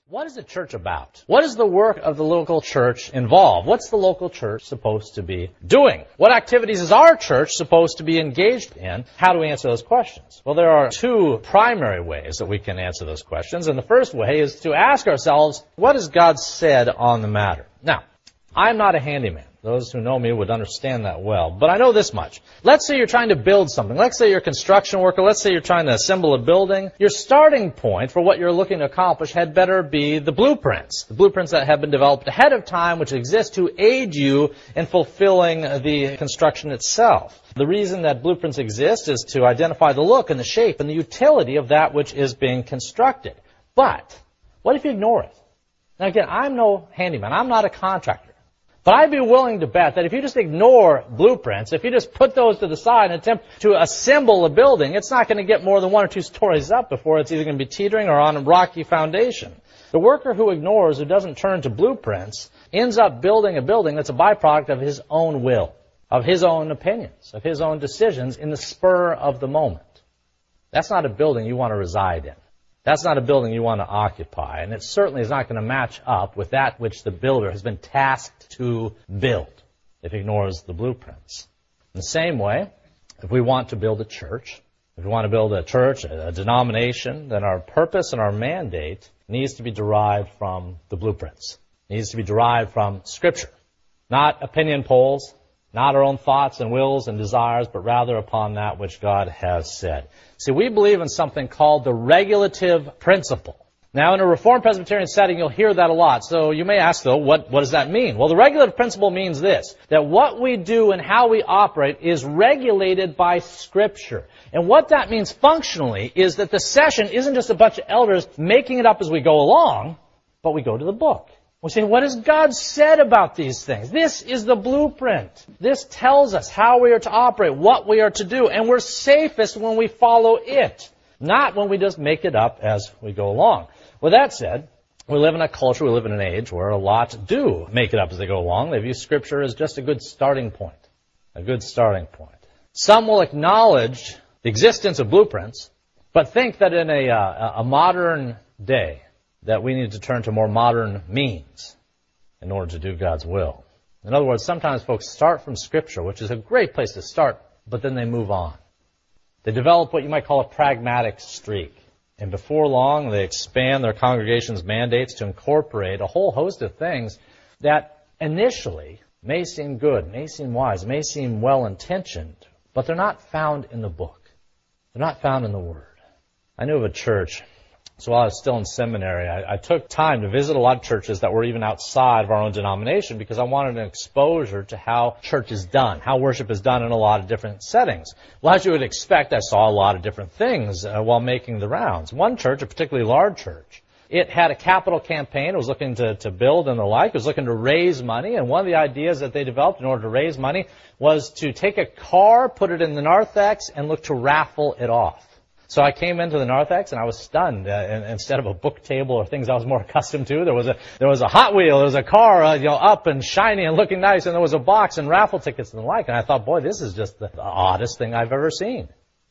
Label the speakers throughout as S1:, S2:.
S1: What is a church about? What does the work of the local church involve? What's the local church supposed to be doing? What activities is our church supposed to be engaged in? How do we answer those questions? Well, there are two primary ways that we can answer those questions. And the first way is to ask ourselves, what has God said on the matter? Now, I'm not a handyman. Those who know me would understand that well. But I know this much. Let's say you're trying to build something. Let's say you're a construction worker. Let's say you're trying to assemble a building. Your starting point for what you're looking to accomplish had better be the blueprints. The blueprints that have been developed ahead of time, which exist to aid you in fulfilling the construction itself. The reason that blueprints exist is to identify the look and the shape and the utility of that which is being constructed. But what if you ignore it? Now again, I'm no handyman. I'm not a contractor. But I'd be willing to bet that if you just ignore blueprints, if you just put those to the side and attempt to assemble a building, it's not going to get more than 1 or 2 stories up before it's either going to be teetering or on a rocky foundation. The worker who ignores, who doesn't turn to blueprints, ends up building a building that's a byproduct of his own will, of his own opinions, of his own decisions in the spur of the moment. That's not a building you want to reside in. That's not a building you want to occupy, and it certainly is not going to match up with that which the builder has been tasked to build if he ignores the blueprints. In the same way, if we want to build a church, if we want to build a church, a denomination, then our purpose and our mandate needs to be derived from the blueprints. It needs to be derived from Scripture, not opinion polls, not our own thoughts and wills and desires, but rather upon that which God has said. See, we believe in something called the regulative principle. Now, in a Reformed Presbyterian setting, you'll hear that a lot. So you may ask, though, what does that mean? Well, the regulative principle means this, that what we do and how we operate is regulated by Scripture. And what that means functionally is that the session isn't just a bunch of elders making it up as we go along, but we go to the book. We say, what has God said about these things? This is the blueprint. This tells us how we are to operate, what we are to do, and we're safest when we follow it, not when we just make it up as we go along. With that said, we live in a culture, we live in an age where a lot do make it up as they go along. They view Scripture as just a good starting point, a good starting point. Some will acknowledge the existence of blueprints, but think that in a modern day, that we need to turn to more modern means in order to do God's will. In other words, sometimes folks start from Scripture, which is a great place to start, but then they move on. They develop what you might call a pragmatic streak. And before long, they expand their congregation's mandates to incorporate a whole host of things that initially may seem good, may seem wise, may seem well-intentioned, but they're not found in the book. They're not found in the Word. I knew of a church. So while I was still in seminary, I took time to visit a lot of churches that were even outside of our own denomination because I wanted an exposure to how church is done, how worship is done in a lot of different settings. Well, as you would expect, I saw a lot of different things while making the rounds. One church, a particularly large church, it had a capital campaign. It was looking to build and the like. It was looking to raise money. And one of the ideas that they developed in order to raise money was to take a car, put it in the narthex, and look to raffle it off. So I came into the narthex and I was stunned. Instead of a book table or things I was more accustomed to, there was a Hot Wheel, there was a car, up and shiny and looking nice, and there was a box and raffle tickets and the like. And I thought, boy, this is just the oddest thing I've ever seen.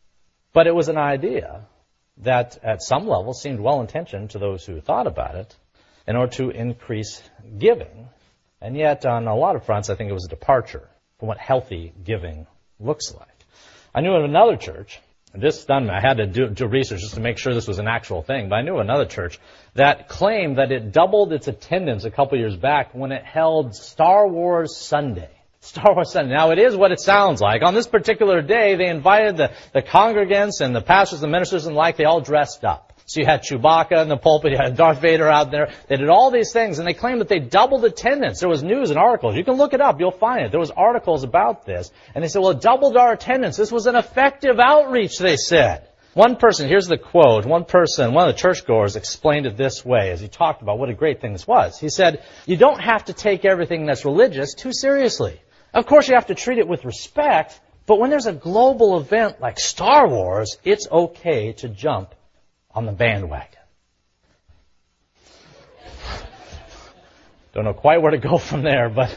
S1: But it was an idea that at some level seemed well-intentioned to those who thought about it in order to increase giving. And yet on a lot of fronts, I think it was a departure from what healthy giving looks like. I knew of another church. This stunned me. I had to do research just to make sure this was an actual thing. But I knew another church that claimed that it doubled its attendance a couple years back when it held Star Wars Sunday. Star Wars Sunday. Now, it is what it sounds like. On this particular day, they invited the congregants and the pastors and ministers and the like. They all dressed up. So you had Chewbacca in the pulpit, you had Darth Vader out there. They did all these things, and they claimed that they doubled attendance. There was news and articles. You can look it up. You'll find it. There was articles about this. And they said, well, it doubled our attendance. This was an effective outreach, they said. One person, here's the quote, one of the churchgoers explained it this way as he talked about what a great thing this was. He said, you don't have to take everything that's religious too seriously. Of course, you have to treat it with respect, but when there's a global event like Star Wars, it's okay to jump on the bandwagon. Don't know quite where to go from there, but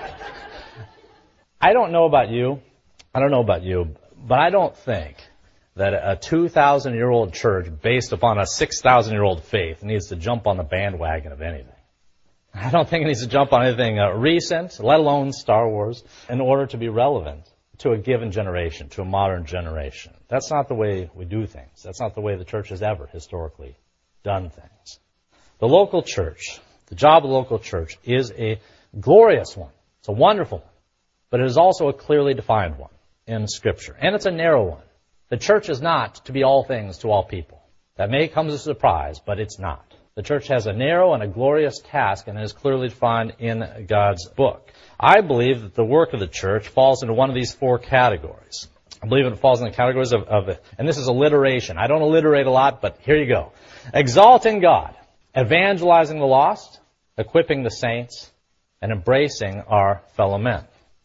S1: I don't know about you, but I don't think that a 2,000-year-old church based upon a 6,000-year-old faith needs to jump on the bandwagon of anything. I don't think it needs to jump on anything recent, let alone Star Wars, in order to be relevant to a given generation, to a modern generation. That's not the way we do things. That's not the way the church has ever historically done things. The local church, the job of the local church, is a glorious one. It's a wonderful one. But it is also a clearly defined one in Scripture. And it's a narrow one. The church is not to be all things to all people. That may come as a surprise, but it's not. The church has a narrow and a glorious task, and it is clearly defined in God's book. I believe that the work of the church falls into one of these four categories. I believe it falls in the categories of and this is alliteration. I don't alliterate a lot, but here you go. Exalting God, evangelizing the lost, equipping the saints, and embracing our fellow men.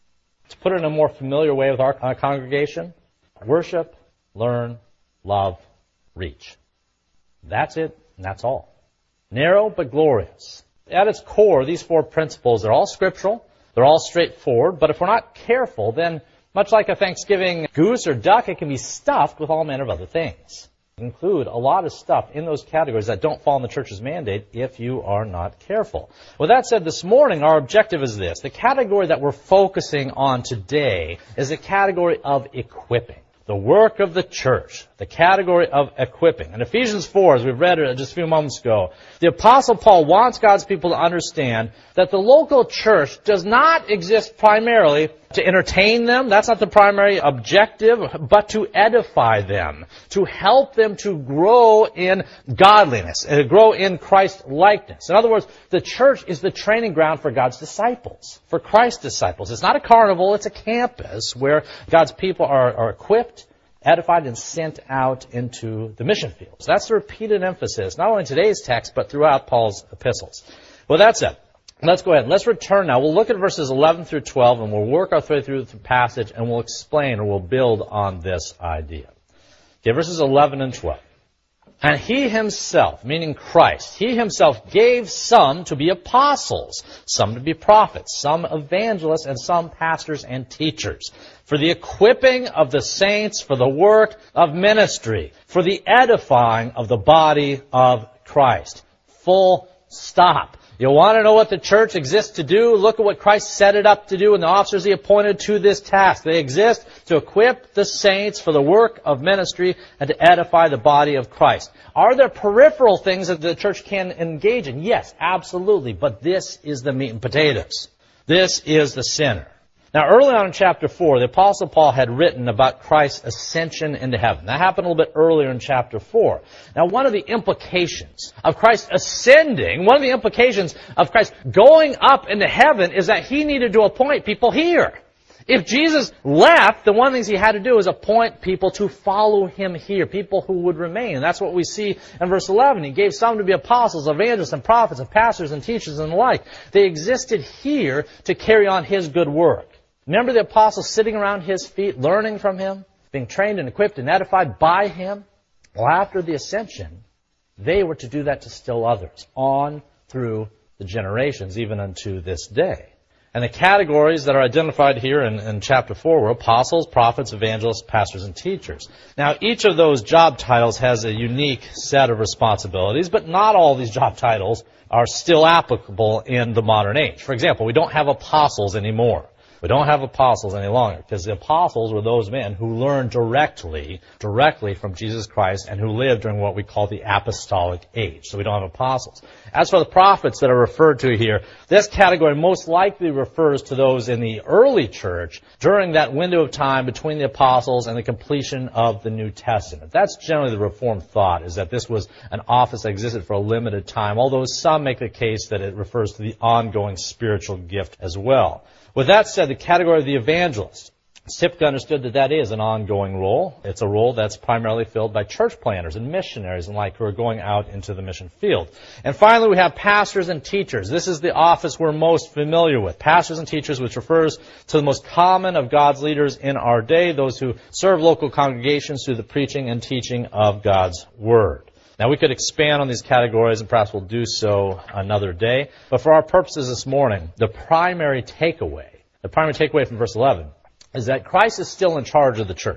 S1: To put it in a more familiar way with our congregation, worship, learn, love, reach. That's it, and that's all. Narrow but glorious. At its core, these four principles, they're all scriptural, they're all straightforward, but if we're not careful, then much like a Thanksgiving goose or duck, it can be stuffed with all manner of other things. Include a lot of stuff in those categories that don't fall in the church's mandate if you are not careful. With that said, this morning our objective is this. The category that we're focusing on today is the category of equipping. The work of the church, the category of equipping. In Ephesians 4, as we've read it just a few moments ago, the Apostle Paul wants God's people to understand that the local church does not exist primarily to entertain them. That's not the primary objective, but to edify them, to help them to grow in godliness, grow in Christ-likeness. In other words, the church is the training ground for God's disciples, for Christ's disciples. It's not a carnival, it's a campus where God's people are equipped, edified, and sent out into the mission fields. That's the repeated emphasis, not only in today's text, but throughout Paul's epistles. Well, that's it. Let's go ahead. Let's return now. We'll look at verses 11 through 12, and we'll work our way through the passage, and we'll explain or we'll build on this idea. Okay, verses 11 and 12. And he himself, meaning Christ, he himself gave some to be apostles, some to be prophets, some evangelists, and some pastors and teachers, for the equipping of the saints, for the work of ministry, for the edifying of the body of Christ. Full stop. You want to know what the church exists to do? Look at what Christ set it up to do and the officers he appointed to this task. They exist to equip the saints for the work of ministry and to edify the body of Christ. Are there peripheral things that the church can engage in? Yes, absolutely. But this is the meat and potatoes. This is the center. Now, early on in chapter 4, the Apostle Paul had written about Christ's ascension into heaven. That happened a little bit earlier in chapter 4. Now, one of the implications of Christ ascending, one of the implications of Christ going up into heaven is that he needed to appoint people here. If Jesus left, the one of the things he had to do is appoint people to follow him here, people who would remain. And that's what we see in verse 11. He gave some to be apostles, evangelists, and prophets, and pastors, and teachers, and the like. They existed here to carry on his good work. Remember the apostles sitting around his feet, learning from him, being trained and equipped and edified by him? Well, after the ascension, they were to do that to still others, on through the generations, even unto this day. And the categories that are identified here in chapter 4 were apostles, prophets, evangelists, pastors, and teachers. Now, each of those job titles has a unique set of responsibilities, but not all these job titles are still applicable in the modern age. For example, we don't have apostles anymore. We don't have apostles any longer because the apostles were those men who learned directly from Jesus Christ and who lived during what we call the apostolic age. So we don't have apostles. As for the prophets that are referred to here, this category most likely refers to those in the early church during that window of time between the apostles and the completion of the New Testament. That's generally the Reformed thought, is that this was an office that existed for a limited time, although some make the case that it refers to the ongoing spiritual gift as well. With that said, the category of the evangelist, it's typically understood that is an ongoing role. It's a role that's primarily filled by church planters and missionaries and like who are going out into the mission field. And finally, we have pastors and teachers. This is the office we're most familiar with. Pastors and teachers, which refers to the most common of God's leaders in our day, those who serve local congregations through the preaching and teaching of God's Word. Now, we could expand on these categories, and perhaps we'll do so another day. But for our purposes this morning, the primary takeaway from verse 11 is that Christ is still in charge of the church.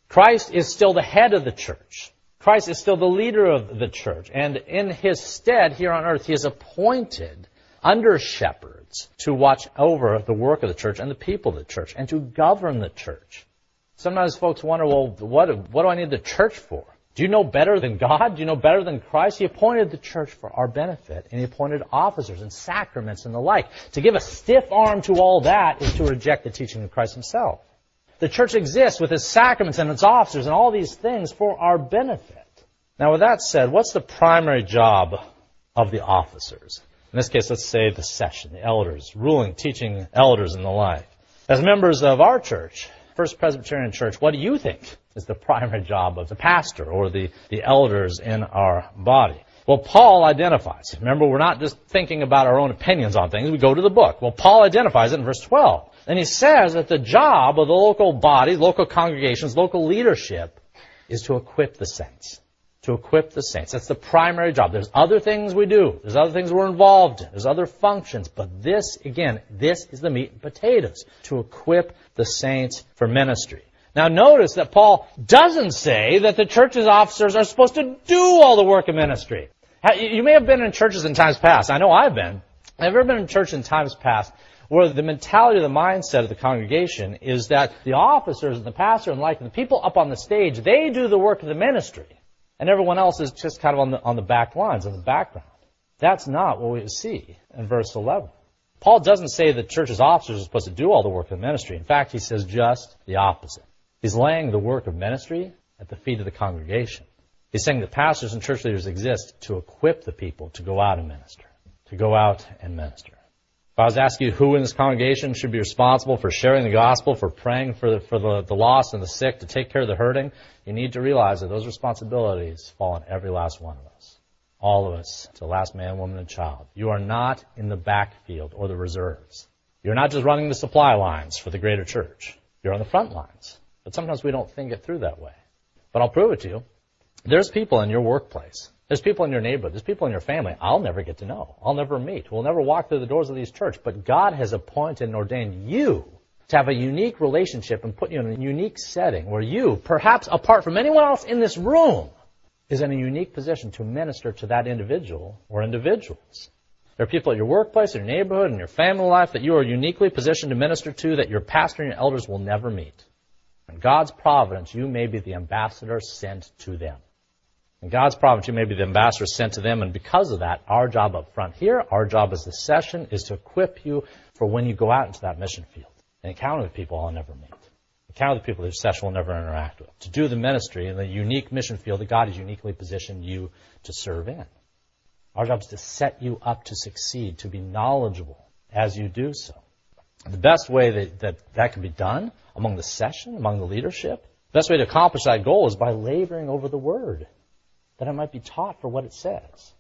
S1: Christ is still the head of the church. Christ is still the leader of the church. And in his stead here on earth, he has appointed under shepherds to watch over the work of the church and the people of the church and to govern the church. Sometimes folks wonder, well, what do I need the church for? Do you know better than God? Do you know better than Christ? He appointed the church for our benefit, and he appointed officers and sacraments and the like. To give a stiff arm to all that is to reject the teaching of Christ himself. The church exists with its sacraments and its officers and all these things for our benefit. Now, with that said, what's the primary job of the officers? In this case, let's say the session, the elders, ruling, teaching elders and the like. As members of our church, First Presbyterian Church, what do you think is the primary job of the pastor or the elders in our body? Well, Paul identifies. Remember, we're not just thinking about our own opinions on things. We go to the book. Well, Paul identifies it in verse 12. And he says that the job of the local body, local congregations, local leadership is to equip the saints. To equip the saints. That's the primary job. There's other things we do. There's other things we're involved in. There's other functions. But this, again, this is the meat and potatoes. To equip the saints for ministry. Now notice that Paul doesn't say that the church's officers are supposed to do all the work of ministry. You may have been in churches in times past. I know I've been. I've ever been in church in times past where the mentality, the mindset of the congregation is that the officers and the pastor and the people up on the stage, they do the work of the ministry. And everyone else is just kind of on the back lines, in the background. That's not what we see in verse 11. Paul doesn't say that church's officers are supposed to do all the work of the ministry. In fact, he says just the opposite. He's laying the work of ministry at the feet of the congregation. He's saying that pastors and church leaders exist to equip the people to go out and minister. To go out and minister. If I was asking you who in this congregation should be responsible for sharing the gospel, for praying for the lost and the sick, to take care of the hurting, you need to realize that those responsibilities fall on every last one of us. All of us, to the last man, woman, and child. You are not in the backfield or the reserves. You're not just running the supply lines for the greater church. You're on the front lines. But sometimes we don't think it through that way. But I'll prove it to you. There's people in your workplace. There's people in your neighborhood. There's people in your family I'll never get to know. I'll never meet. We'll never walk through the doors of these church. But God has appointed and ordained you to have a unique relationship and put you in a unique setting where you, perhaps apart from anyone else in this room, is in a unique position to minister to that individual or individuals. There are people at your workplace, in your neighborhood, in your family life that you are uniquely positioned to minister to that your pastor and your elders will never meet. In God's providence, you may be the ambassador sent to them. In God's providence, you may be the ambassador sent to them, and because of that, our job up front here, our job as the session, is to equip you for when you go out into that mission field and encounter the people I'll never meet. Encounter the people that session will never interact with. To do the ministry in the unique mission field that God has uniquely positioned you to serve in. Our job is to set you up to succeed, to be knowledgeable as you do so. The best way that can be done among the session, among the leadership, the best way to accomplish that goal is by laboring over the Word, that it might be taught for what it says.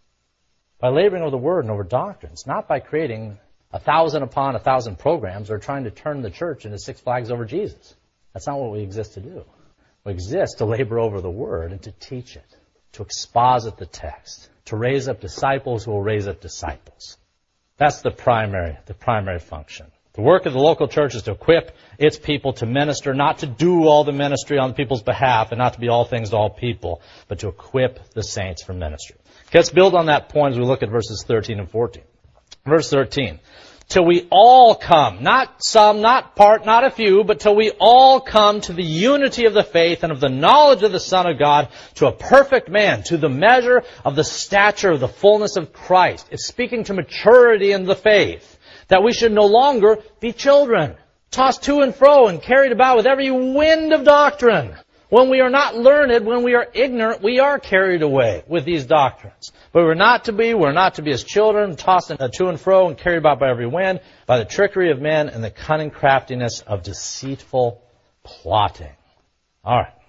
S1: By laboring over the Word and over doctrines, not by creating 1,000 upon 1,000 programs or trying to turn the church into Six Flags Over Jesus. That's not what we exist to do. We exist to labor over the Word and to teach it, to exposit the text, to raise up disciples who will raise up disciples. That's the primary function. The work of the local church is to equip its people to minister, not to do all the ministry on the people's behalf and not to be all things to all people, but to equip the saints for ministry. Okay, let's build on that point as we look at verses 13 and 14. Verse 13. Till we all come, not some, not part, not a few, but till we all come to the unity of the faith and of the knowledge of the Son of God, to a perfect man, to the measure of the stature of the fullness of Christ. It's speaking to maturity in the faith. That we should no longer be children, tossed to and fro and carried about with every wind of doctrine. When we are not learned, when we are ignorant, we are carried away with these doctrines. But we're not to be as children, tossed to and fro and carried about by every wind, by the trickery of men and the cunning craftiness of deceitful plotting. All right.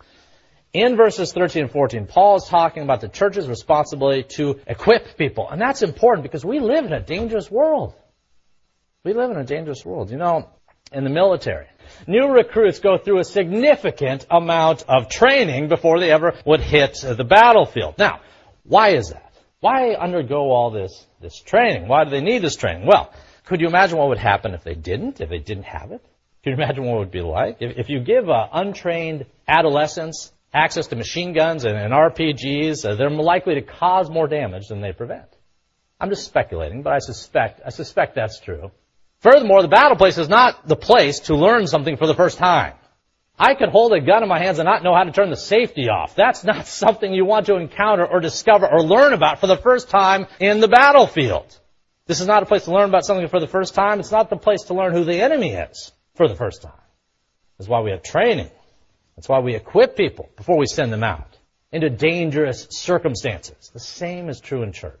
S1: In verses 13 and 14, Paul is talking about the church's responsibility to equip people. And that's important because we live in a dangerous world. We live in a dangerous world. You know, in the military, new recruits go through a significant amount of training before they ever would hit the battlefield. Now, why is that? Why undergo all this training? Why do they need this training? Well, could you imagine what would happen if they didn't have it? Can you imagine what it would be like? If you give untrained adolescents access to machine guns and RPGs, they're more likely to cause more damage than they prevent. I'm just speculating, but I suspect that's true. Furthermore, the battle place is not the place to learn something for the first time. I could hold a gun in my hands and not know how to turn the safety off. That's not something you want to encounter or discover or learn about for the first time in the battlefield. This is not a place to learn about something for the first time. It's not the place to learn who the enemy is for the first time. That's why we have training. That's why we equip people before we send them out into dangerous circumstances. The same is true in church.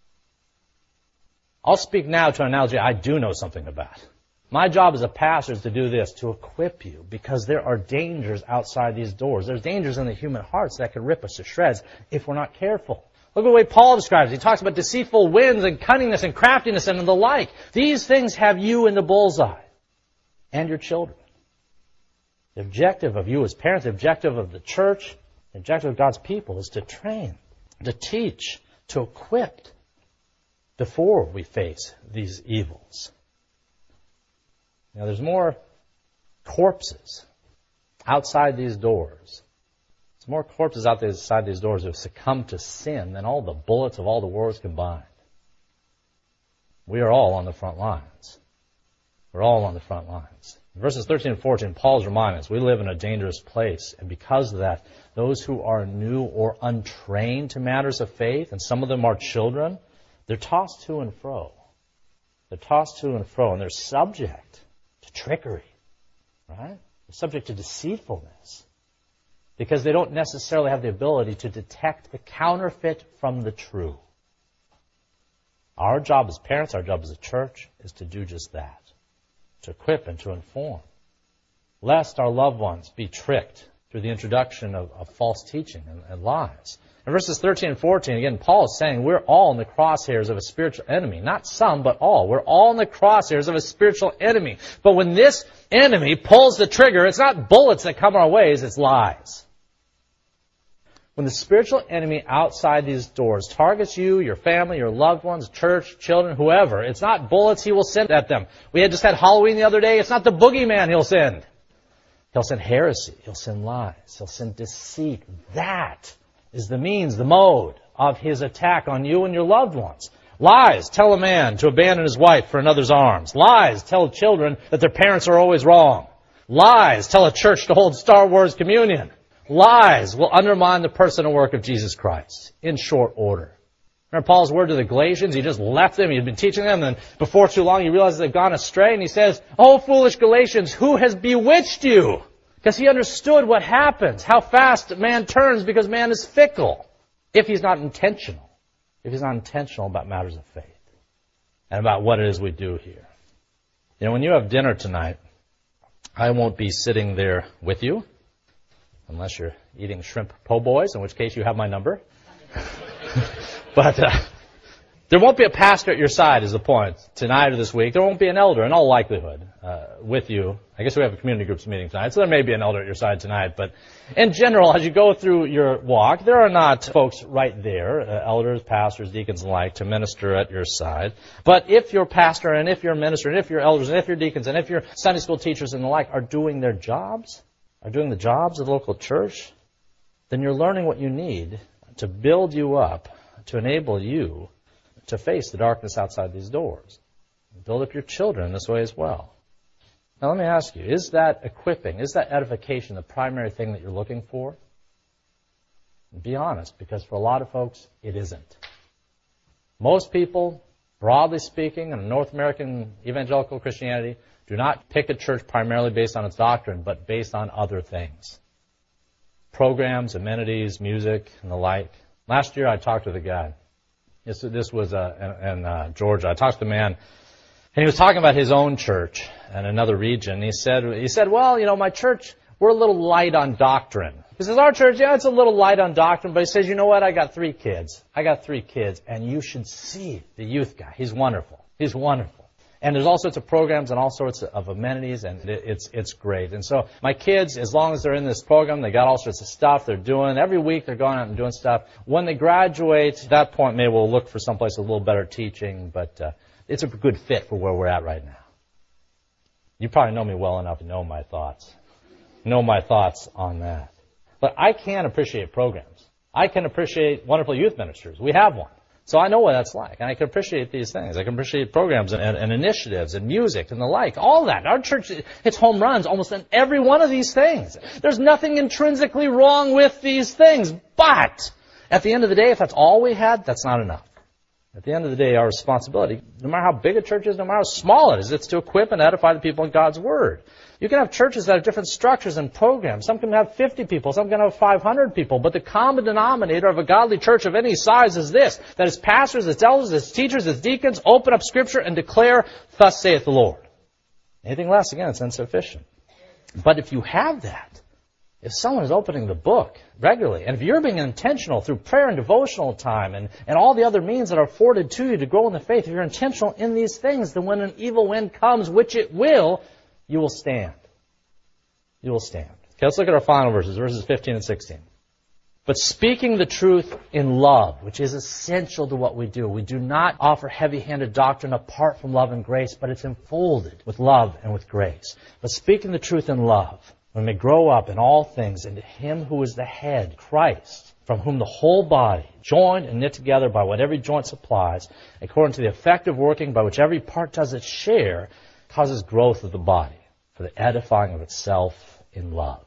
S1: I'll speak now to an analogy I do know something about. My job as a pastor is to do this, to equip you, because there are dangers outside these doors. There's dangers in the human hearts that could rip us to shreds if we're not careful. Look at the way Paul describes it. He talks about deceitful winds and cunningness and craftiness and the like. These things have you in the bullseye and your children. The objective of you as parents, the objective of the church, the objective of God's people is to train, to teach, to equip before we face these evils. Now, there's more corpses outside these doors. There's more corpses outside these doors who have succumbed to sin than all the bullets of all the wars combined. We are all on the front lines. We're all on the front lines. In verses 13 and 14, Paul's reminding us we live in a dangerous place, and because of that, those who are new or untrained to matters of faith, and some of them are children, they're tossed to and fro. They're tossed to and fro, and they're subject to trickery, right? They're subject to deceitfulness because they don't necessarily have the ability to detect the counterfeit from the true. Our job as parents, our job as a church, is to do just that, to equip and to inform, lest our loved ones be tricked through the introduction of false teaching and lies. In verses 13 and 14, again, Paul is saying we're all in the crosshairs of a spiritual enemy. Not some, but all. We're all in the crosshairs of a spiritual enemy. But when this enemy pulls the trigger, it's not bullets that come our ways, it's lies. When the spiritual enemy outside these doors targets you, your family, your loved ones, church, children, whoever, it's not bullets he will send at them. We had just had Halloween the other day. It's not the boogeyman he'll send. He'll send heresy. He'll send lies. He'll send deceit. That is the means, the mode of his attack on you and your loved ones. Lies tell a man to abandon his wife for another's arms. Lies tell children that their parents are always wrong. Lies tell a church to hold Star Wars communion. Lies will undermine the person and work of Jesus Christ in short order. Remember Paul's word to the Galatians? He just left them. He had been teaching them, and before too long he realizes they've gone astray, and he says, "Oh, foolish Galatians, who has bewitched you?" Because he understood what happens, how fast man turns because man is fickle if he's not intentional. If he's not intentional about matters of faith and about what it is we do here. You know, when you have dinner tonight, I won't be sitting there with you unless you're eating shrimp po' boys, in which case you have my number. But there won't be a pastor at your side is the point tonight or this week. There won't be an elder in all likelihood with you. I guess we have a community groups meeting tonight, so there may be an elder at your side tonight. But in general, as you go through your walk, there are not folks right there, elders, pastors, deacons, and the like, to minister at your side. But if your pastor and if your minister and if your elders and if your deacons and if your Sunday school teachers and the like are doing their jobs, are doing the jobs of the local church, then you're learning what you need to build you up, to enable you to face the darkness outside these doors. Build up your children in this way as well. Now let me ask you, is that equipping, is that edification the primary thing that you're looking for? Be honest, because for a lot of folks, it isn't. Most people, broadly speaking, in North American evangelical Christianity, do not pick a church primarily based on its doctrine, but based on other things. Programs, amenities, music, and the like. Last year I talked to the guy. This was in Georgia. I talked to the man, and he was talking about his own church in another region. He said, well, you know, my church, we're a little light on doctrine. He says, our church, yeah, it's a little light on doctrine, but he says, you know what, I got 3 kids, and you should see the youth guy. He's wonderful. And there's all sorts of programs and all sorts of amenities, and it's great. And so my kids, as long as they're in this program, they got all sorts of stuff they're doing. Every week they're going out and doing stuff. When they graduate, at that point, maybe we'll look for someplace with a little better teaching, but it's a good fit for where we're at right now. You probably know me well enough to know my thoughts. Know my thoughts on that. But I can appreciate programs. I can appreciate wonderful youth ministers. We have one. So I know what that's like. And I can appreciate these things. I can appreciate programs and initiatives and music and the like. All that. Our church hits home runs almost in every one of these things. There's nothing intrinsically wrong with these things. But at the end of the day, if that's all we had, that's not enough. At the end of the day, our responsibility, no matter how big a church is, no matter how small it is, it's to equip and edify the people in God's Word. You can have churches that have different structures and programs. Some can have 50 people, some can have 500 people. But the common denominator of a godly church of any size is this, that its pastors, its elders, its teachers, its deacons open up Scripture and declare, "Thus saith the Lord." Anything less, again, it's insufficient. But if you have that, if someone is opening the book regularly, and if you're being intentional through prayer and devotional time and all the other means that are afforded to you to grow in the faith, if you're intentional in these things, then when an evil wind comes, which it will, you will stand. You will stand. Okay, let's look at our final verses 15 and 16. But speaking the truth in love, which is essential to what we do. We do not offer heavy-handed doctrine apart from love and grace, but it's enfolded with love and with grace. But speaking the truth in love, we may grow up in all things into Him who is the head, Christ, from whom the whole body, joined and knit together by what every joint supplies, according to the effective working by which every part does its share, causes growth of the body for the edifying of itself in love.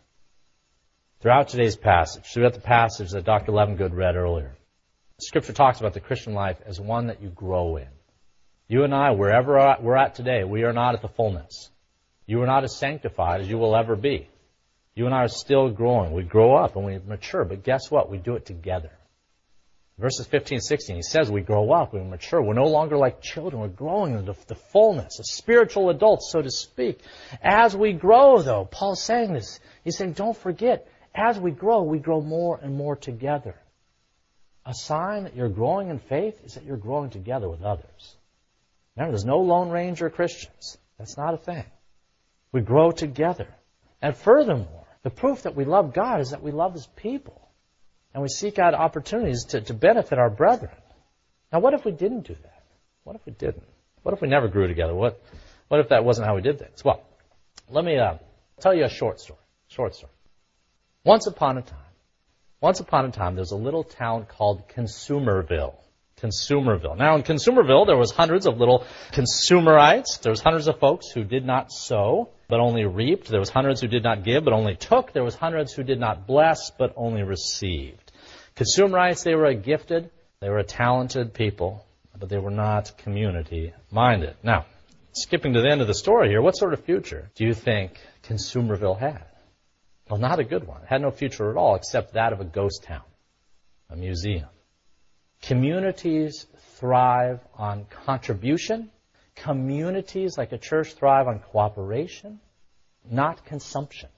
S1: Throughout today's passage, throughout the passage that Dr. Levengood read earlier, Scripture talks about the Christian life as one that you grow in. You and I, wherever we're at today, we are not at the fullness. You are not as sanctified as you will ever be. You and I are still growing. We grow up and we mature, but guess what? We do it together. Verses 15 and 16, he says we grow up, we mature. We're no longer like children. We're growing into the fullness of spiritual adults, so to speak. As we grow, though, Paul's saying this. He's saying, don't forget, as we grow more and more together. A sign that you're growing in faith is that you're growing together with others. Remember, there's no Lone Ranger Christians. That's not a thing. We grow together. And furthermore, the proof that we love God is that we love His people. And we seek out opportunities to benefit our brethren. Now, what if we didn't do that? What if we didn't? What if we never grew together? What if that wasn't how we did things? Well, let me tell you a short story. Once upon a time, there's a little town called Consumerville. Now, in Consumerville, there was hundreds of little consumerites. There was hundreds of folks who did not sow, but only reaped. There was hundreds who did not give, but only took. There was hundreds who did not bless, but only received. Consumerites, they were a gifted, they were a talented people, but they were not community-minded. Now, skipping to the end of the story here, what sort of future do you think Consumerville had? Well, not a good one. It had no future at all except that of a ghost town, a museum. Communities thrive on contribution. Communities like a church thrive on cooperation, not consumption.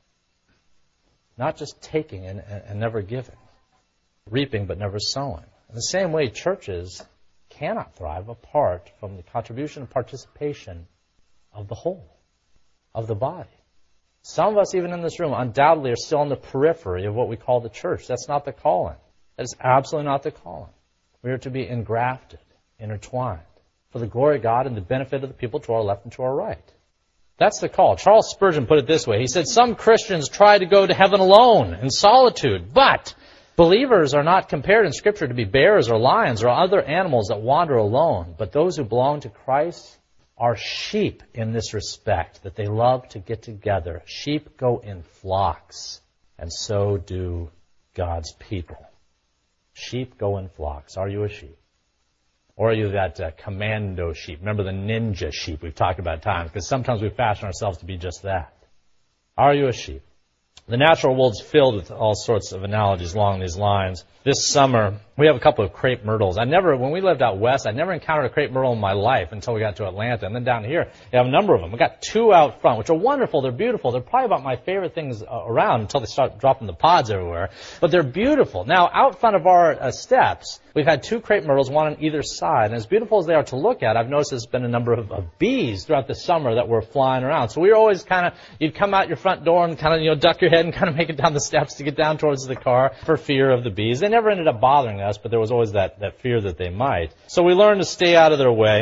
S1: Not just taking and never giving. Reaping but never sowing. In the same way, churches cannot thrive apart from the contribution and participation of the whole, of the body. Some of us, even in this room, undoubtedly are still on the periphery of what we call the church. That's not the calling. That is absolutely not the calling. We are to be engrafted, intertwined, for the glory of God and the benefit of the people to our left and to our right. That's the call. Charles Spurgeon put it this way. He said, some Christians try to go to heaven alone, in solitude, but believers are not compared in Scripture to be bears or lions or other animals that wander alone, but those who belong to Christ are sheep in this respect, that they love to get together. Sheep go in flocks, and so do God's people. Sheep go in flocks. Are you a sheep? Or are you that commando sheep? Remember the ninja sheep we've talked about at times, because sometimes we fashion ourselves to be just that. Are you a sheep? The natural world's filled with all sorts of analogies along these lines. This summer, we have a couple of crepe myrtles. When we lived out west, I never encountered a crepe myrtle in my life until we got to Atlanta. And then down here, we have a number of them. We got two out front, which are wonderful. They're beautiful. They're probably about my favorite things around until they start dropping the pods everywhere. But they're beautiful. Now, out front of our steps, we've had two crepe myrtles, one on either side. And as beautiful as they are to look at, I've noticed there's been a number of bees throughout the summer that were flying around. So we were always you'd come out your front door and duck your head and kind of make it down the steps to get down towards the car for fear of the bees. They never ended up bothering us, but there was always that fear that they might. So we learned to stay out of their way.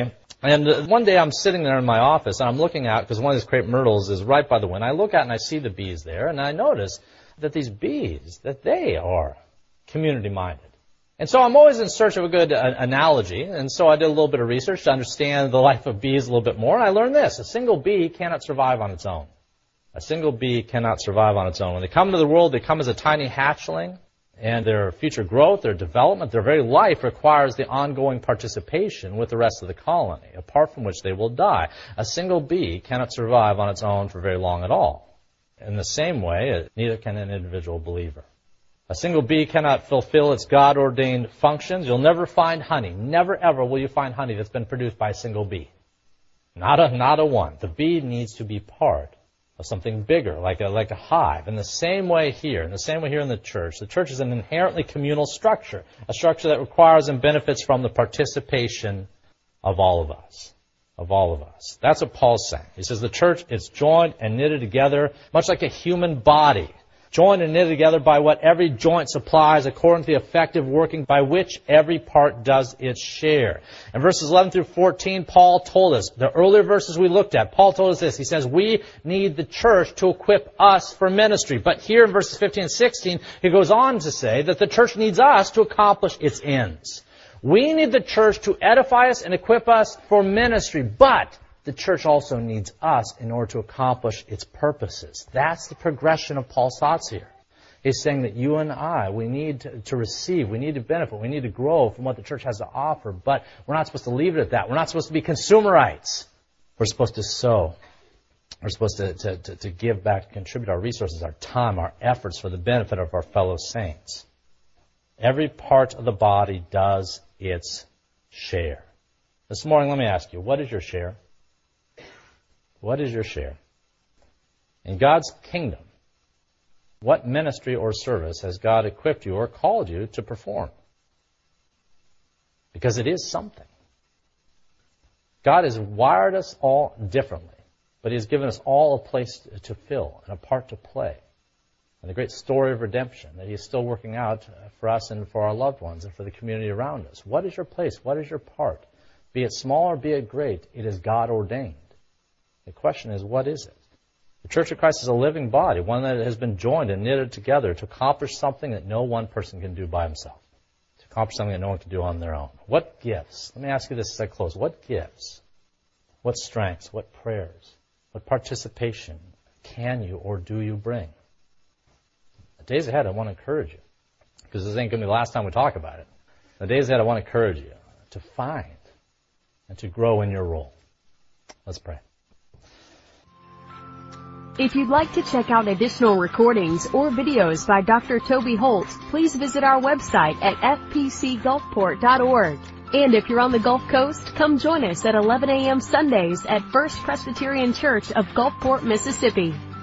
S1: And one day I'm sitting there in my office, and I'm looking out, because one of these crepe myrtles is right by the window. I look out and I see the bees there, and I notice that these bees, that they are community-minded. And so I'm always in search of a good analogy, and so I did a little bit of research to understand the life of bees a little bit more, and I learned this: a single bee cannot survive on its own. A single bee cannot survive on its own. When they come into the world, they come as a tiny hatchling, and their future growth, their development, their very life requires the ongoing participation with the rest of the colony, apart from which they will die. A single bee cannot survive on its own for very long at all. In the same way, neither can an individual believer. A single bee cannot fulfill its God-ordained functions. You'll never find honey. Never, ever will you find honey that's been produced by a single bee. Not a one. The bee needs to be part of something bigger, like a hive. In the same way here in the church is an inherently communal structure, a structure that requires and benefits from the participation of all of us. Of all of us. That's what Paul's saying. He says the church is joined and knitted together, much like a human body, joined and knitted together by what every joint supplies according to the effective working by which every part does its share. In verses 11 through 14, Paul told us, the earlier verses we looked at, Paul told us this. He says, we need the church to equip us for ministry. But here in verses 15 and 16, he goes on to say that the church needs us to accomplish its ends. We need the church to edify us and equip us for ministry, but the church also needs us in order to accomplish its purposes. That's the progression of Paul's thoughts here. He's saying that you and I, we need to receive, we need to benefit, we need to grow from what the church has to offer, but we're not supposed to leave it at that. We're not supposed to be consumerites. We're supposed to sow. We're supposed to give back, contribute our resources, our time, our efforts for the benefit of our fellow saints. Every part of the body does its share. This morning, let me ask you, what is your share? What is your share? In God's kingdom, what ministry or service has God equipped you or called you to perform? Because it is something. God has wired us all differently, but He has given us all a place to fill and a part to play. And the great story of redemption that He is still working out for us and for our loved ones and for the community around us. What is your place? What is your part? Be it small or be it great, it is God ordained. The question is, what is it? The Church of Christ is a living body, one that has been joined and knitted together to accomplish something that no one person can do by himself, to accomplish something that no one can do on their own. What gifts? Let me ask you this as I close. What gifts, what strengths, what prayers, what participation can you or do you bring? The days ahead, I want to encourage you, because this ain't going to be the last time we talk about it. The days ahead, I want to encourage you to find and to grow in your role. Let's pray.
S2: If you'd like to check out additional recordings or videos by Dr. Toby Holt, please visit our website at fpcgulfport.org. And if you're on the Gulf Coast, come join us at 11 a.m. Sundays at First Presbyterian Church of Gulfport, Mississippi.